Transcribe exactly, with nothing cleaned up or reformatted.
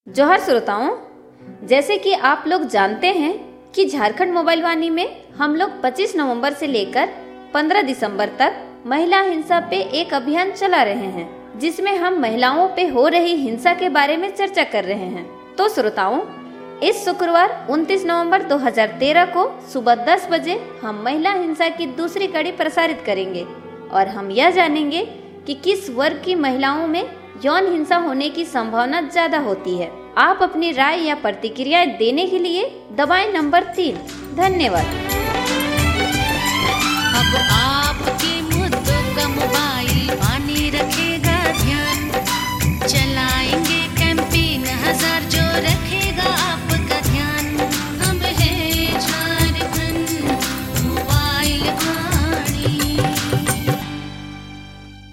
जोहर श्रोताओं, जैसे कि आप लोग जानते हैं कि झारखंड मोबाइल वाणी में हम लोग पच्चीस नवंबर से लेकर पंद्रह दिसंबर तक महिला हिंसा पे एक अभियान चला रहे हैं, जिसमें हम महिलाओं पे हो रही हिंसा के बारे में चर्चा कर रहे हैं। तो श्रोताओं, इस शुक्रवार उनतीस नवंबर दो हज़ार तेरह को सुबह दस बजे हम महिला हिंसा की दूसरी कड़ी प्रसारित करेंगे और हम यह जानेंगे कि किस वर्ग की महिलाओं में यौन हिंसा होने की संभावना ज्यादा होती है। आप अपनी राय या प्रतिक्रियाएं देने के लिए दबाएं नंबर तीन। धन्यवाद। अब आ